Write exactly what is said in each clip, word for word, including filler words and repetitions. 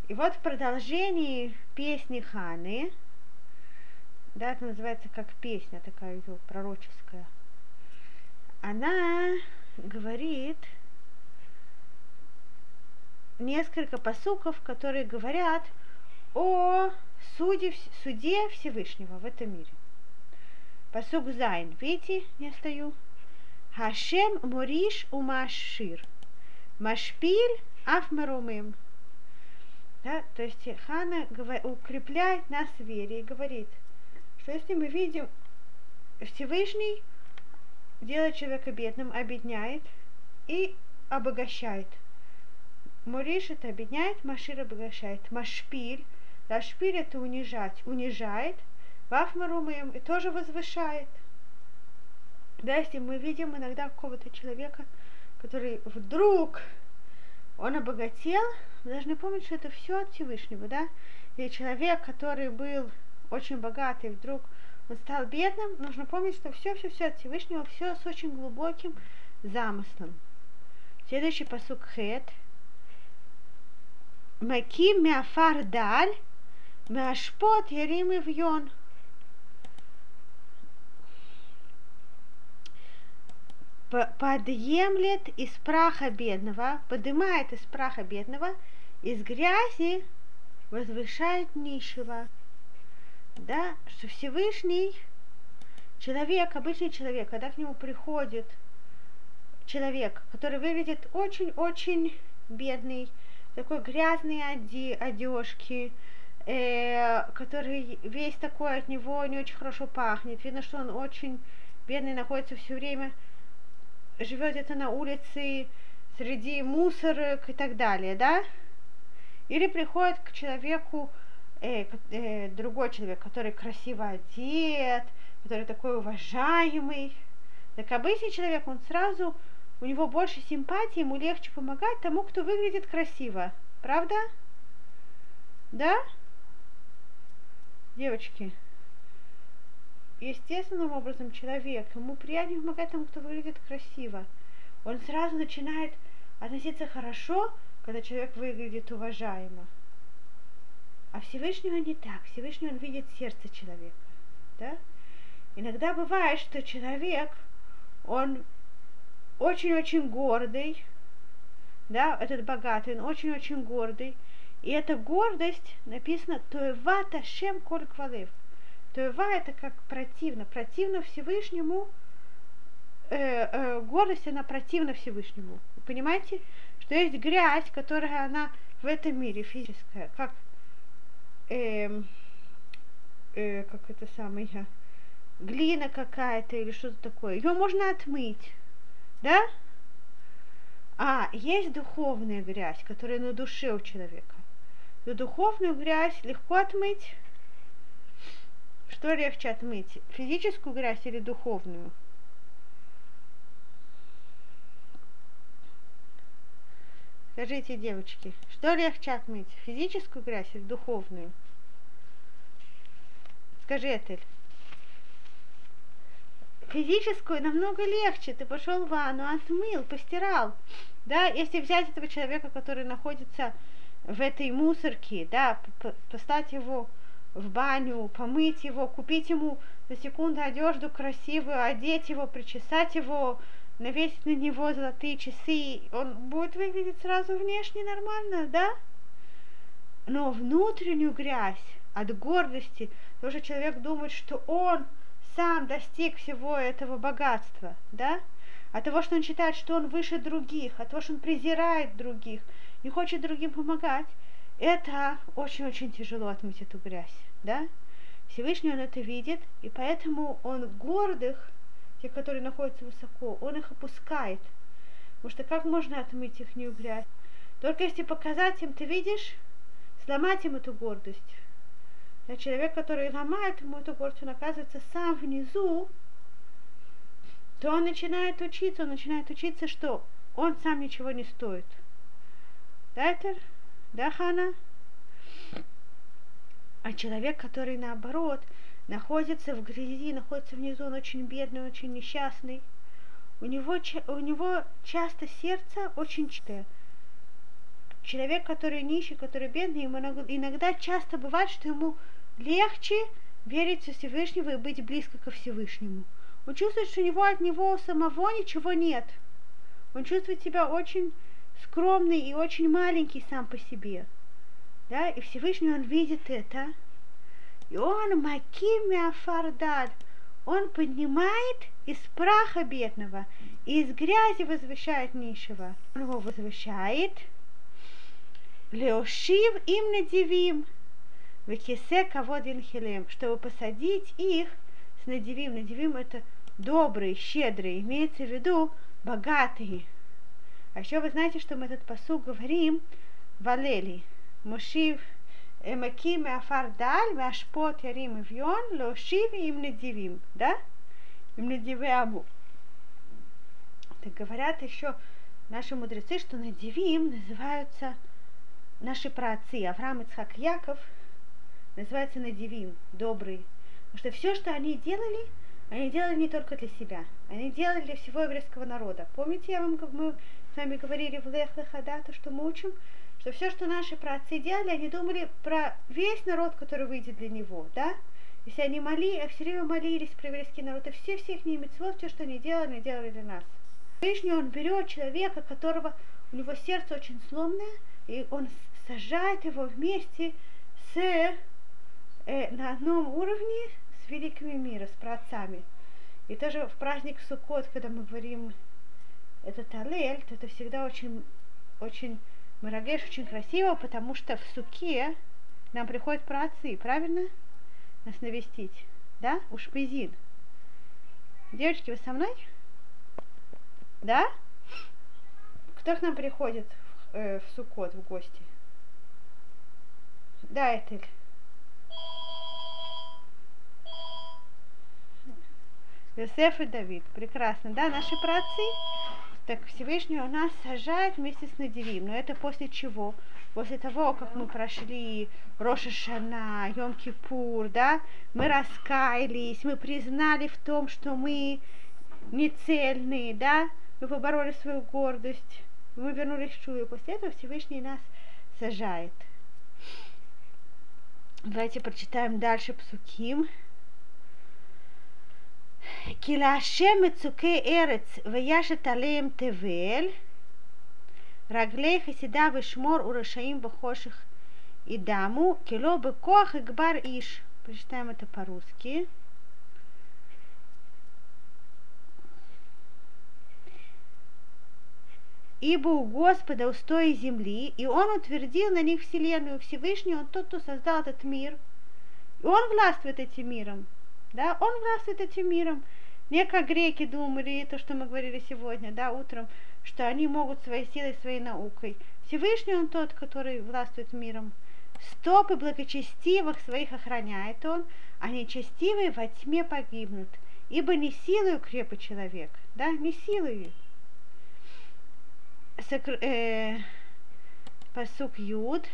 И вот в продолжении песни Ханы, да, это называется как песня такая ее пророческая, она говорит несколько пасуков, которые говорят о суде, суде Всевышнего в этом мире. Пасук Зайн, видите, я стою. Хашем мориш умашир, машпиль афмарумим. Да, то есть Хана укрепляет нас в вере и говорит, что если мы видим, Всевышний делает человека бедным, обедняет и обогащает. Мориш это обедняет, машир обогащает. Машпиль, да, шпиль это унижать, унижает, вафмарумим и тоже возвышает. Да, если мы видим иногда какого-то человека, который вдруг он обогател, мы должны помнить, что это все от Всевышнего, да? И человек, который был очень богатый, вдруг он стал бедным, нужно помнить, что все-все-все от Всевышнего, все с очень глубоким замыслом. Следующий пасук Хет. Маки мяфар даль, мяшпот ярим и вьон. Подъемлет из праха бедного, поднимает из праха бедного, из грязи возвышает нищего. Да, что Всевышний человек, обычный человек, когда к нему приходит человек, который выглядит очень-очень бедный, такой грязный оде- одежки, э, который весь такой от него не очень хорошо пахнет, видно, что он очень бедный, находится все время, живет где-то на улице, среди мусорок и так далее, да? Или приходит к человеку, э, э, другой человек, который красиво одет, который такой уважаемый. Так обычный человек, он сразу, у него больше симпатии, ему легче помогать тому, кто выглядит красиво. Правда? Да? Девочки. Естественным образом человек, ему приятнее помогать тому, кто выглядит красиво. Он сразу начинает относиться хорошо, когда человек выглядит уважаемо. А Всевышнего не так. Всевышний он видит сердце человека. Да? Иногда бывает, что человек, он очень-очень гордый, да, этот богатый, он очень-очень гордый. И эта гордость написано «Тоева ташем коль квалев». Тоева это как противно. Противно Всевышнему, э, э, гордость она противна Всевышнему. Вы понимаете, что есть грязь, которая она в этом мире физическая, как, э, э, как это самое, глина какая-то или что-то такое. Ее можно отмыть, да? А есть духовная грязь, которая на душе у человека. Но духовную грязь легко отмыть. Что легче отмыть? Физическую грязь или духовную? Скажите, девочки, что легче отмыть? Физическую грязь или духовную? Скажи, Этель. Физическую намного легче. Ты пошел в ванну, отмыл, постирал. Да, если взять этого человека, который находится в этой мусорке, да, поставить его в баню, помыть его, купить ему за секунду одежду красивую, одеть его, причесать его, навесить на него золотые часы, он будет выглядеть сразу внешне нормально, да? Но внутреннюю грязь от гордости, тоже человек думает, что он сам достиг всего этого богатства, да? От того, что он считает, что он выше других, от того, что он презирает других, не хочет другим помогать, это очень-очень тяжело отмыть эту грязь, да? Всевышний он это видит, и поэтому он гордых, те, которые находятся высоко, он их опускает. Потому что как можно отмыть их грязь? Только если показать им, ты видишь, сломать им эту гордость. А человек, который ломает ему эту гордость, он оказывается сам внизу, то он начинает учиться, он начинает учиться, что он сам ничего не стоит. Да, это? Да, Хана? А человек, который наоборот находится в грязи, находится внизу, он очень бедный, очень несчастный, у него, у него часто сердце очень чистое. человек, который нищий, который бедный, ему иногда часто бывает, что ему легче верить в Всевышнего и быть близко ко Всевышнему. Он чувствует, что у него от него самого ничего нет. Он чувствует себя очень скромный и очень маленький сам по себе. Да? И Всевышний, он видит это. И он маким миафардаль. Он поднимает из праха бедного и из грязи возвышает нищего. Он его возвышает. Леошив им надивим. Векисе каводин хилем. Чтобы посадить их с надивим. Надивим это добрые, щедрые. Имеется в виду богатые. А еще вы знаете, что мы этот пасук говорим в Алели. Мошив эмаким афардаль, вашпот ярим ивьон, лошив им надивим. Да? Им надивим. Так говорят еще наши мудрецы, что надивим называются наши праотцы. Авраам, Ицхак, Яков называются надивим, добрые. Потому что все, что они делали, они делали не только для себя. Они делали для всего еврейского народа. Помните, я вам, мы с вами говорили в Лех Леха, да, то, что мы учим, что все, что наши праотцы делали, они думали про весь народ, который выйдет для него, да? Если они молились, все время молились про еврейский народ, и все всех митцвот, все, что они делали, они делали для нас. Всевышний, он берет человека, которого у него сердце очень сломное, и он сажает его вместе с, э, на одном уровне с великими мира, с праотцами. И тоже в праздник Суккот, когда мы говорим этот алель, то это всегда очень, очень мирагеш, очень красиво, потому что в суке нам приходят праотцы, правильно? Нас навестить, да? Ушпизин. Девочки, вы со мной? Да? Кто к нам приходит в, э, в Суккот в гости? Да, Этель. Йосеф и Давид. Прекрасно. Да, наши праотцы. Так Всевышний у нас сажает вместе с Надивим. Но это после чего? После того, как мы прошли Рош ха-Шана, Йом-Кипур, да, мы раскаялись, мы признали в том, что мы не цельные, да, мы побороли свою гордость, мы вернулись в чую. После этого Всевышний нас сажает. Давайте прочитаем дальше псуким. כי להשם מצוקי ארץ וישת עליהם תבל, רגלי חסידיו ושמור ורשעים בחושך ידמו, כי לא בכוח יגבר איש. Прочитаем это по-русски. Ибо у Господа устои земли, и Он утвердил на них вселенную. Всевышний, Он тот, кто создал этот мир, и Он властвует этим миром. Да, он властвует этим миром. Не как греки думали, то, что мы говорили сегодня, да, утром, что они могут своей силой, своей наукой. Всевышний он тот, который властвует миром. Стопы благочестивых своих охраняет он, а нечестивые во тьме погибнут. Ибо не силою крепый человек, да, не силою. Сокр... Э... Пасук Юд.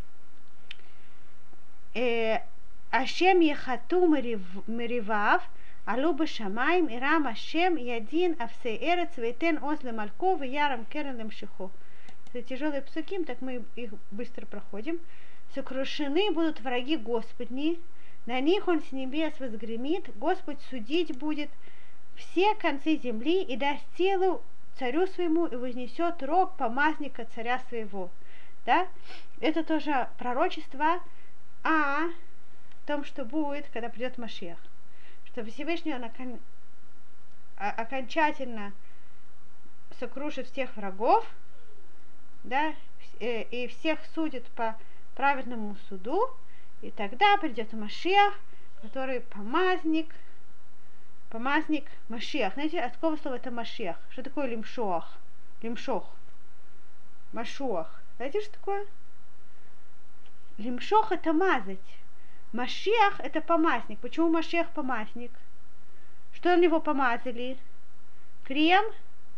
Э... Ашем ехату миривав, алу башамаим, ирам Ашем ядин авсей эрец, вейтен оз лемалько, веярам керен лемшихо. Это тяжелые псуким, так мы их быстро проходим. Сокрушены будут враги Господни, на них он с небес возгремит, Господь судить будет все концы земли и даст силу царю своему и вознесет рог помазника царя своего. Да? Это тоже пророчество о том, что будет, когда придет Машиах. Что Всевышний он окон... окончательно сокрушит всех врагов, да, и всех судит по праведному суду, и тогда придет Машиах, который помазник, помазник Машиах. Знаете, от какого слова это Машиах? Что такое лимшох? Лимшох. Машуах. Знаете, что такое? Лимшох это мазать. Машиах это помазник. Почему Машиах помазник? Что на него помазали? Крем?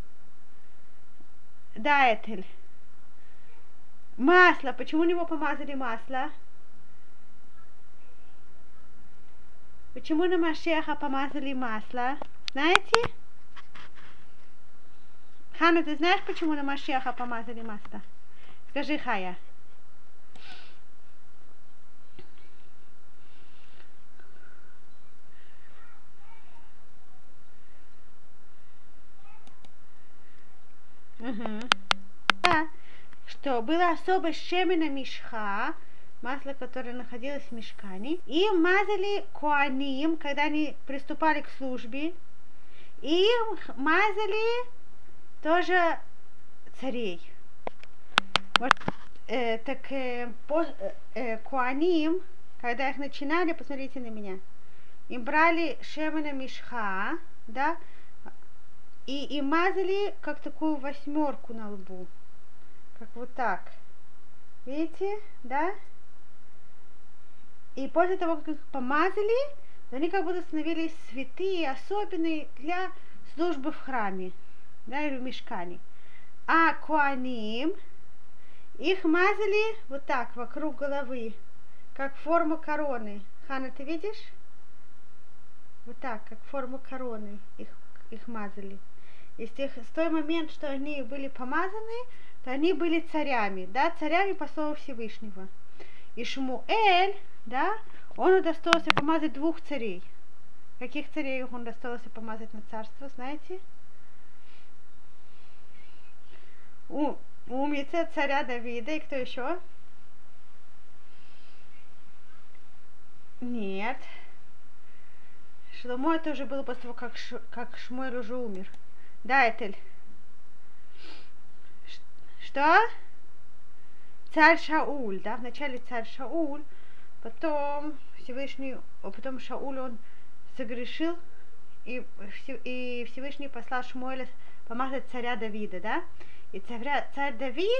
Да, Этель. Масло. Почему на него помазали масло? Почему на Машиаха помазали масло? Знаете? Хану, ты знаешь, почему на Машиаха помазали масло? Скажи, Хая. Угу. Да, что было особо шемена мишха, масло, которое находилось в мишкане, и мазали коаним, когда они приступали к службе, и им мазали тоже царей. Вот, э, так э, по, э, коаним, когда их начинали, посмотрите на меня, им брали шемена мишха, да, и, и мазали как такую восьмерку на лбу, как вот так, видите, да? И после того, как их помазали, они как будто становились святые, особенные для службы в храме, да, или в мишкане. А коаним, их мазали вот так, вокруг головы, как форма короны. Хана, ты видишь? Вот так, как форма короны их, их мазали. И с, тех, с той момент, что они были помазаны, то они были царями, да, царями по слову Всевышнего. И Шмуэль, да, он удостоился помазать двух царей. Каких царей он удостоился помазать на царство, знаете? У, умница царя Давида, и кто еще? Нет. Шломо это уже было после того, как, Ш, как Шмуэль уже умер. Да, Этель. Что? Царь Шауль, да, вначале царь Шауль, потом Всевышний, потом Шауль он согрешил, и, и Всевышний послал Шмуэля помазать царя Давида, да, и царя, царь Давид,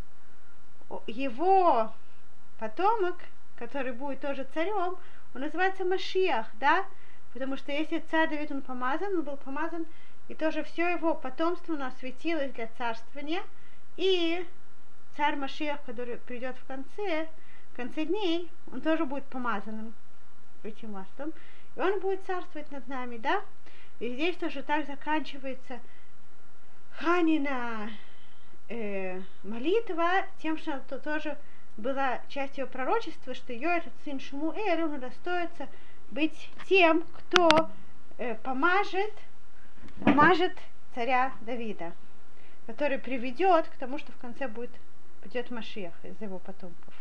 его потомок, который будет тоже царем, он называется Машиах, да, потому что если царь Давид, он помазан, он был помазан, и тоже все его потомство у нас светилось для царствования, и царь Машиах, который придет в конце, в конце дней, он тоже будет помазанным этим маслом, и он будет царствовать над нами, да, и здесь тоже так заканчивается Ханина э, молитва тем, что это тоже была часть ее пророчества, что ее этот сын Шмуэль, он удостоится быть тем, кто э, помажет, помажет царя Давида, который приведет к тому, что в конце будет придет Машиах из его потомков.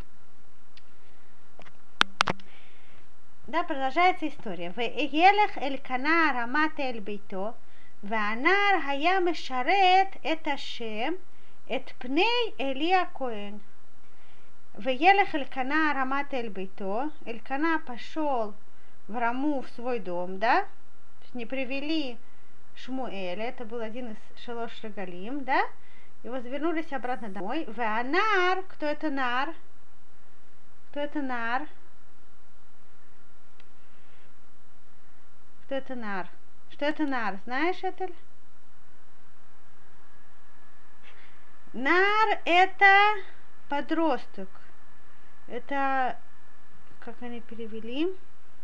Да, продолжается история. Веелех эль-кана рамат эль-бейто, веанар хая мешарет эт Ашем, эт пней Элия Коэн. Веелех эль-кана рамат эль-бейто, эль-кана пошел в Раму в свой дом, да, не привели Шмуэля, это был один из шалош регалим, да, и возвернулись обратно домой. Веанар, кто это нар? Кто это нар? Кто это нар? Что это нар? Знаешь это? Нар это подросток. Это, как они перевели?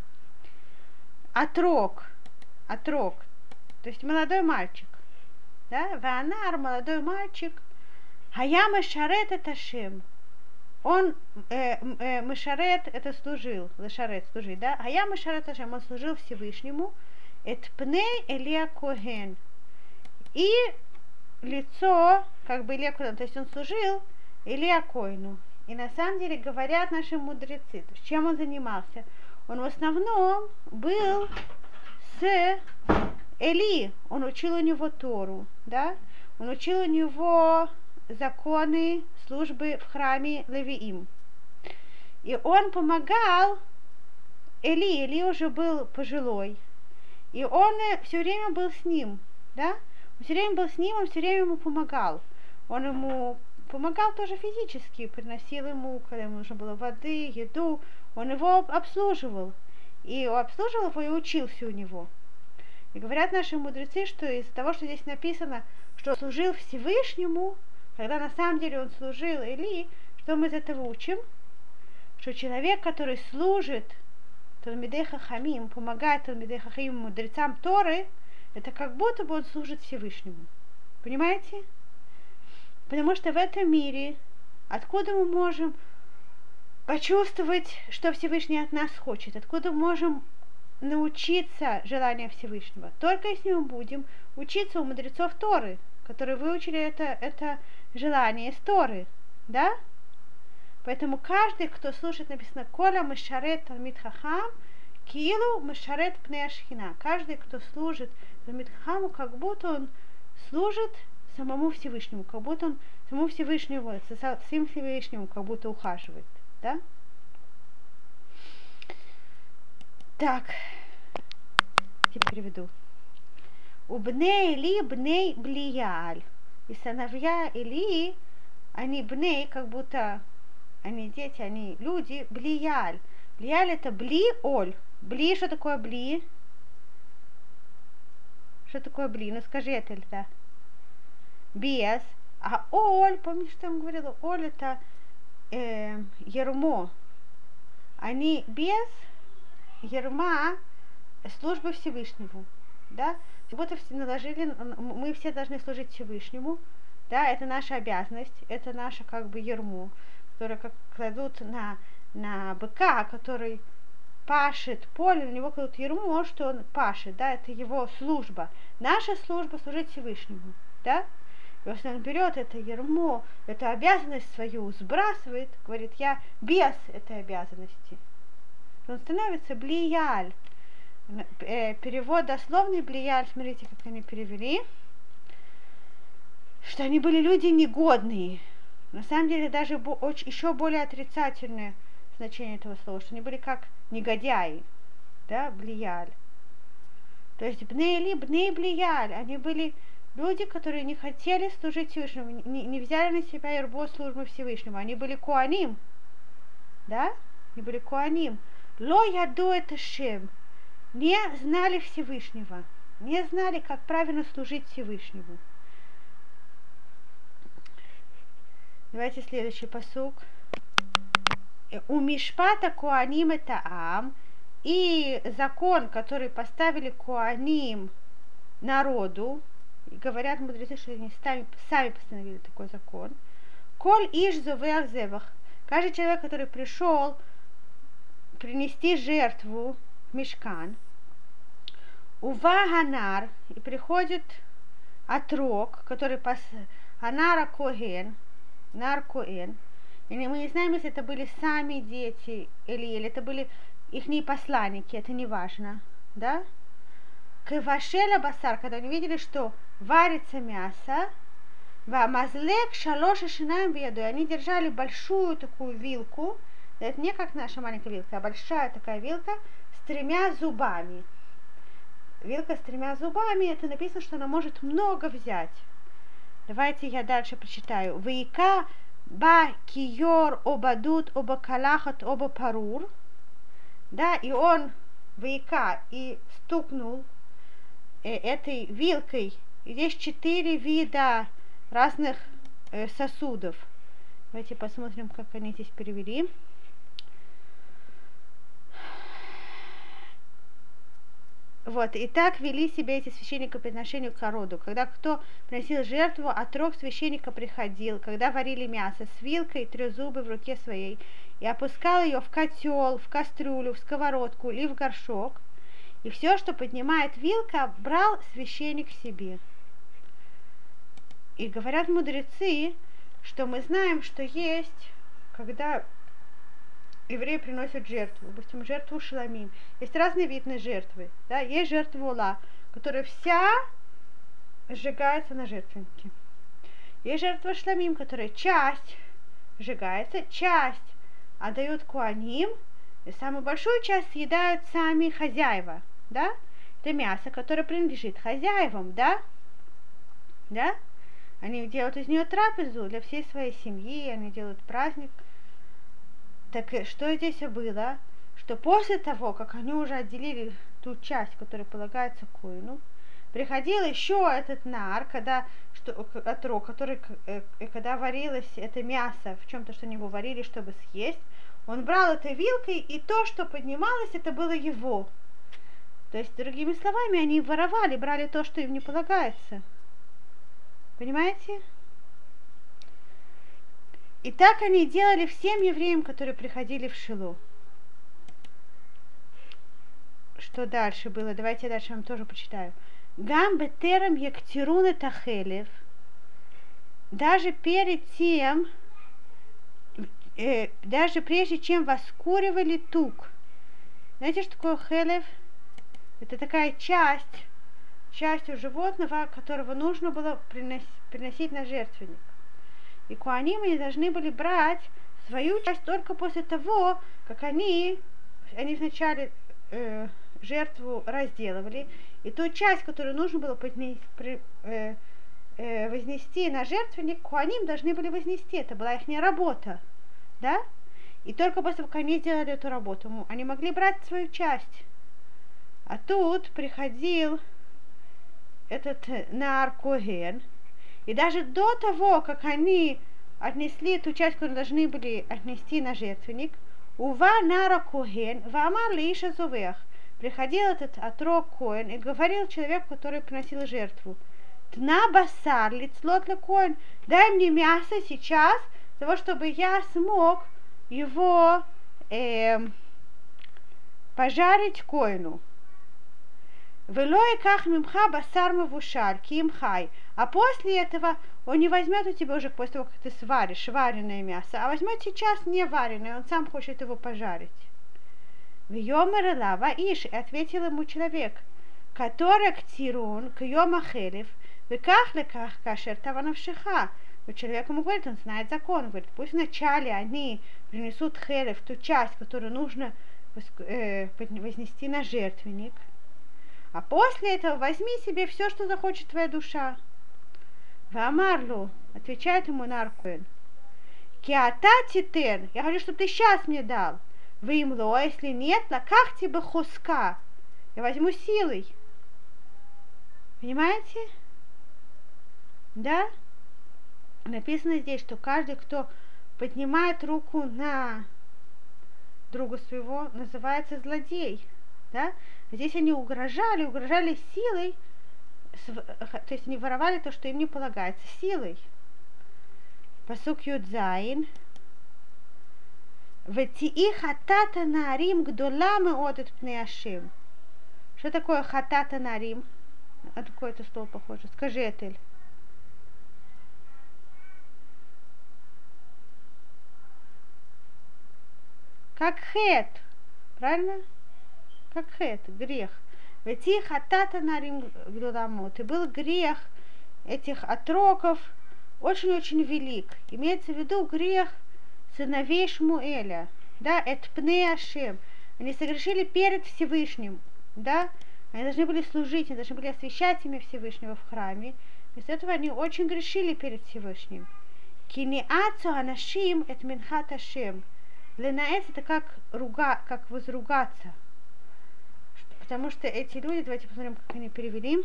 Отрок. Отрок. То есть молодой мальчик. Да? Веанар, молодой мальчик. Хая мешарет это Ашем. Он, э, э, мешарет, это служил, лешарет, служить, да? Хая мешарет Ашем, он служил Всевышнему. Эт пней Элия Коэн. И лицо, как бы Элия Коэн, то есть он служил Элия Коэну. И на самом деле говорят наши мудрецы, то есть чем он занимался. Он в основном был с Эли, он учил у него Тору, да, он учил у него законы службы в храме Левиим. И он помогал Эли, Эли уже был пожилой, и он все время был с ним, да, он все время был с ним, он все время ему помогал. Он ему помогал тоже физически, приносил ему, когда ему нужно было воды, еду, он его обслуживал. И обслуживал его и учился у него. И говорят наши мудрецы, что из-за того, что здесь написано, что он служил Всевышнему, когда на самом деле он служил Эли, что мы из этого учим? Что человек, который служит Талмидей Хахамим, помогает Талмидей Хахамим, мудрецам Торы, это как будто бы он служит Всевышнему. Понимаете? Потому что в этом мире Откуда мы можем почувствовать, что Всевышний от нас хочет? Откуда мы можем научиться желанию Всевышнего? Только если мы будем учиться у мудрецов Торы, которые выучили это, это желание из Торы, да? Поэтому каждый, кто слушает, написано «Коля мышарет талмид хахам, килу мышарет пней шхина». Каждый, кто служит талмид хахаму, как будто он служит самому Всевышнему, как будто он самому Всевышнему, со всем Всевышнему, как будто ухаживает, да? Так, теперь переведу. У бней Или бней Блияль. И сыновья Или, они бней, как будто они дети, они люди, Блияль. Блияль это Бли, Оль. Бли, что такое Бли? Что такое Бли? Ну скажи это, да. Без. А Оль, помнишь, что я вам говорила? Оль это э, ермо. Они без ерма службы Всевышнему. Да? Как будто все наложили, мы все должны служить Всевышнему. Да, это наша обязанность, это наше как бы ермо, которое как кладут на, на быка, который пашет поле, на него кладут ермо, что он пашет, да, это его служба. Наша служба служить Всевышнему, да. И если он берет это ермо, эту обязанность свою сбрасывает, говорит, я без этой обязанности, он становится блияль. Перевод дословный блияль, смотрите, как они перевели, что они были люди негодные. На самом деле даже очень, еще более отрицательное значение этого слова, что они были как негодяи, да, блияль. То есть бней Или, бней Блияль, они были люди, которые не хотели служить Всевышнему, не, не взяли на себя ербо службы Всевышнему, они были куаним, да, они были куаним. Ло яду это шем, не знали Всевышнего, не знали, как правильно служить Всевышнему. Давайте следующий пасук. У Мишпата Куаним это Ам, и закон, который поставили Куаним народу, и говорят мудрецы, что они сами, сами постановили такой закон. Коль иш зовеах зевах. Каждый человек, который пришел принести жертву в Мишкан, ува ганар, и приходит отрок, который пас Анара Коэн, Нар Коэн. И мы не знаем, если это были сами дети или, или это были их посланники, это не важно, да? Квашела басар, когда они видели, что варится мясо, вамазлек шалоша шинаем беду, они держали большую такую вилку, это не как наша маленькая вилка, а большая такая вилка с тремя зубами. Вилка с тремя зубами, это написано, что она может много взять. Давайте я дальше прочитаю. Вейка ба киор обадут оба калахат оба парур. Да, и он вейка и стукнул э, этой вилкой. И здесь четыре вида разных э, сосудов. Давайте посмотрим, как они здесь перевели. Вот, и так вели себя эти священники по отношению к народу. Когда кто приносил жертву, отрок священника приходил, когда варили мясо с вилкой трезубой в руке своей, и опускал ее в котел, в кастрюлю, в сковородку или в горшок, и все, что поднимает вилка, брал священник себе. И говорят мудрецы, что мы знаем, что есть, когда евреи приносят жертву, допустим, жертву шламим. Есть разные виды жертвы. Да? Есть жертва ула, которая вся сжигается на жертвеннике. Есть жертва шламим, которая часть сжигается, часть отдают куаним, и самую большую часть съедают сами хозяева. Да? Это мясо, которое принадлежит хозяевам, да? Да? Они делают из нее трапезу для всей своей семьи, они делают праздник. Так что здесь было? Что после того, как они уже отделили ту часть, которая полагается коину, приходил еще этот нар, когда что, отрок, который, э, когда варилось это мясо в чем-то, что они его варили, чтобы съесть, он брал этой вилкой, и то, что поднималось, это было его. То есть, другими словами, они воровали, брали то, что им не полагается. Понимаете? И так они делали всем евреям, которые приходили в Шило. Что дальше было? Давайте я дальше вам тоже почитаю. Гам бетерам ектируна тахелев. Даже перед тем, э, даже прежде чем воскуривали тук. Знаете, что такое хелев? Это такая часть, часть у животного, которого нужно было приносить, приносить на жертвенник. И коаним они должны были брать свою часть только после того, как они, они вначале э, жертву разделывали, и ту часть, которую нужно было поднести, при, э, э, вознести на жертвенник, коаним должны были вознести. Это была их работа, да? И только после того, как они сделали эту работу, они могли брать свою часть. А тут приходил этот Наар Коэн, и даже до того, как они отнесли ту часть, которую должны были отнести на жертвенник, Ува Нара Коэн, Ваамар Лиша Зувех, приходил этот отрок Коэн и говорил человеку, который приносил жертву: Тна басар лицлот лекоэн, дай мне мясо сейчас, для того, чтобы я смог его э, пожарить коину. Велой ках мимха басар мавушаль кимхай. А после этого он не возьмет у тебя уже после того, как ты сваришь вареное мясо, а возьмет сейчас не вареное, он сам хочет его пожарить. Вьомер лава иш, ответил ему человек, который ктирун к йома хелев, веках леках кашер таванавшиха. Но человек ему говорит, он знает закон, он говорит, пусть вначале они принесут хелев, ту часть, которую нужно э, вознести на жертвенник, а после этого возьми себе все, что захочет твоя душа. Вамарлу, отвечает ему Наар Коэн, киата титен, я хочу, чтобы ты сейчас мне дал. Вы им ло, если нет, лаках тебе хуска, я возьму силой. Понимаете? Да? Написано здесь, что каждый, кто поднимает руку на друга своего, называется злодей. Да? Здесь они угрожали, угрожали силой, то есть они воровали то, что им не полагается, силой. Пасук Юдзайн. Ветии хатата нарим гдола меодет пнеашим. Что такое хатата нарим? На какое-то слово похоже. Скажи, Этель. Как хет. Правильно? Как хет, грех. Ведь их атата нарим гдоламот. И был грех этих отроков очень-очень велик. Имеется в виду грех сыновей Шмуэля. Да, это пне Ашем. Они согрешили перед Всевышним. Да, они должны были служить, они должны были освящать имя Всевышнего в храме. Вместо этого они очень грешили перед Всевышним. Кинеацу анашим эт минхат Ашем. Ленаэц это как, руга, как возругаться. Потому что эти люди, давайте посмотрим, как они перевели.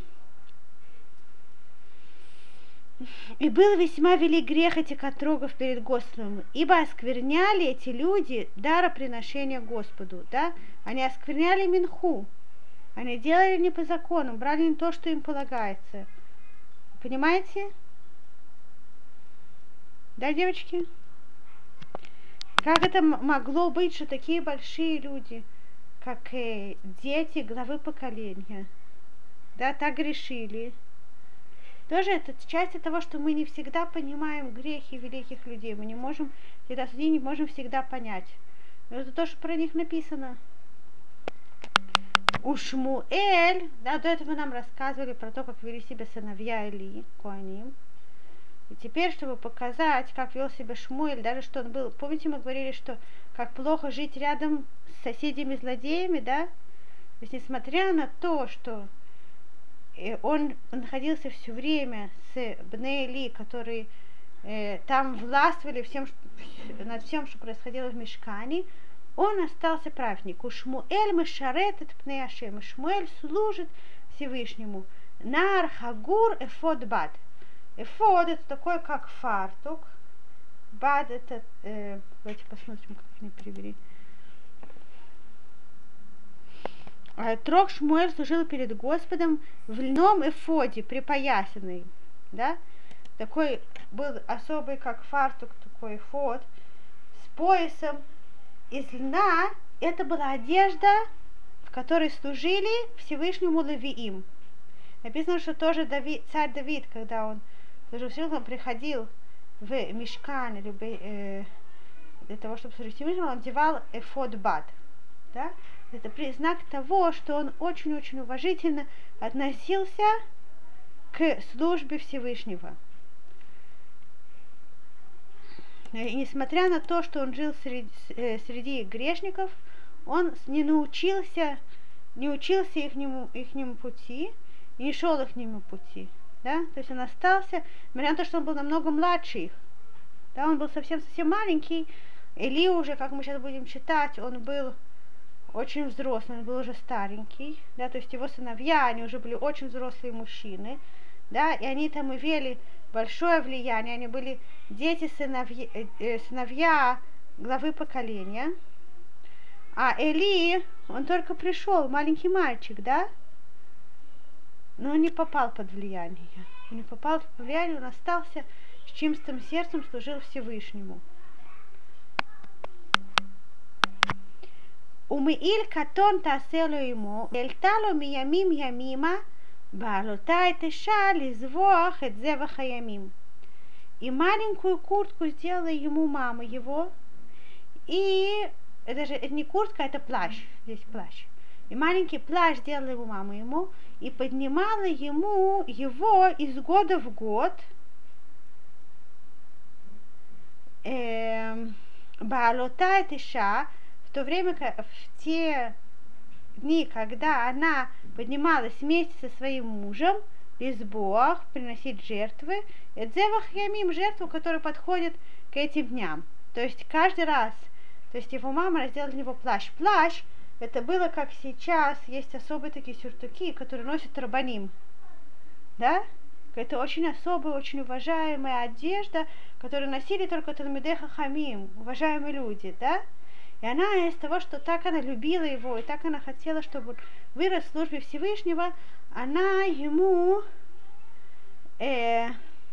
И был весьма велик грех этих отрогов перед Господом, ибо оскверняли эти люди дароприношения Господу, да? Они оскверняли минху, они делали не по закону, брали не то, что им полагается. Понимаете? Да, девочки? Как это могло быть, что такие большие люди, как э, дети главы поколения, да, так грешили? Тоже это часть того, что мы не всегда понимаем грехи великих людей. Мы не можем всегда судить, не можем всегда понять. Но это то, что про них написано. У Шмуэль, да, до этого нам рассказывали про то, как вели себя сыновья Или, Коаним. И теперь, чтобы показать, как вел себя Шмуэль, даже что он был, помните, мы говорили, что как плохо жить рядом с соседями-злодеями, да? То есть, несмотря на то, что он находился все время с Бней Или, которые э, там властвовали всем, над всем, что происходило в Мишкане, он остался праведник. У Шмуэль мешарет эт пней Ашем. Шмуэль служит Всевышнему. Нар хагур эфод бад. Эфод это такой, как фартук. Бад это... Э, давайте посмотрим, как они перевели. Трог Шмуэль служил перед Господом в льном эфоде, припоясанный, да, такой был особый, как фартук, такой эфод с поясом из льна. Это была одежда, в которой служили Всевышнему левиим. Написано, что тоже Давид, царь Давид, когда он служил Всевышнему, он приходил в мишкан, или, э, для того, чтобы служить Всевышнему, он одевал эфод бад. Да? Это признак того, что он очень-очень уважительно относился к службе Всевышнего. И несмотря на то, что он жил среди, среди грешников, он не научился, не учился ихнему, ихнему пути, и не шел ихнему пути. Да? То есть он остался, несмотря на то, что он был намного младше их. Да? Он был совсем-совсем маленький. Или уже, как мы сейчас будем читать, он был очень взрослый, он был уже старенький. Да? То есть его сыновья, они уже были очень взрослые мужчины. Да? И они там имели большое влияние, они были дети сыновья, э, сыновья главы поколения. А Эли, он только пришел, маленький мальчик, да? Но он не попал под влияние. Он не попал под влияние, он остался с чистым сердцем, служил Всевышнему. Умииль катон тасело ему, эльтало миямим ямима, בעלותה את אישה לזבוח את זבח הימים. И маленькую куртку сделала ему мама его, и это же это не куртка, это плащ, здесь плащ. И маленький плащ сделала ему мама ему, и поднимала ему его из года в год, בעלותה את אישה, в то время, в те дни, когда она поднималась вместе со своим мужем, лизбоах, приносить жертвы, эдзевах ямим, жертву, которая подходит к этим дням. То есть каждый раз, то есть его мама раздела для него плащ. Плащ, это было как сейчас, есть особые такие сюртуки, которые носят рабаним. Да? Это очень особая, очень уважаемая одежда, которую носили только талмидей хахамим, уважаемые люди, да? И она из того, что так она любила его, и так она хотела, чтобы он вырос в службе Всевышнего, она ему э,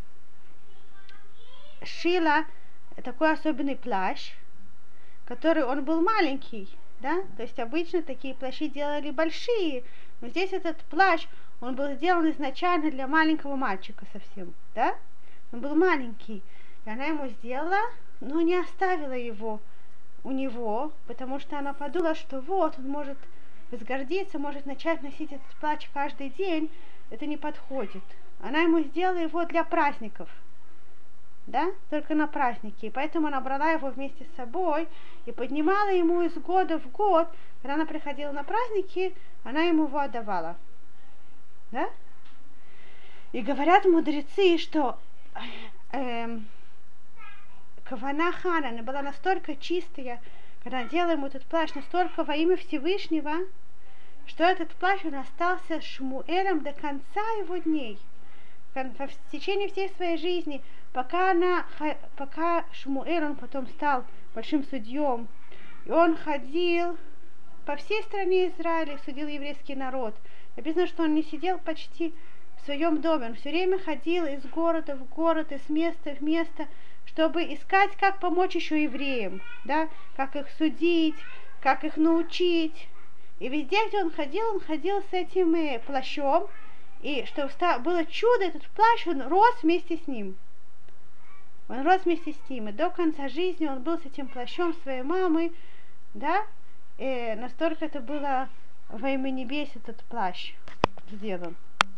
шила такой особенный плащ, который он был маленький, да? То есть обычно такие плащи делали большие, но здесь этот плащ, он был сделан изначально для маленького мальчика совсем, да? Он был маленький, и она ему сделала, но не оставила его у него, потому что она подумала, что вот, он может возгордиться, может начать носить этот плащ каждый день, это не подходит. Она ему сделала его для праздников, да, только на праздники, и поэтому она брала его вместе с собой и поднимала ему из года в год, когда она приходила на праздники, она ему его отдавала, да. И говорят мудрецы, что эм, Кавана Хана, она была настолько чистая, когда делала ему этот плащ, настолько во имя Всевышнего, что этот плащ, он остался Шмуэлем до конца его дней. В течение всей своей жизни, пока, она, пока Шмуэль, он потом стал большим судьем, и он ходил по всей стране Израиля, судил еврейский народ. Написано, что он не сидел почти в своем доме, он все время ходил из города в город, из места в место, чтобы искать, как помочь еще евреям, да, как их судить, как их научить. И везде, где он ходил, он ходил с этим э, плащом, и что было чудо, этот плащ, он рос вместе с ним. Он рос вместе с ним, и до конца жизни он был с этим плащом своей мамы, да, и настолько это было во имя небес этот плащ сделан.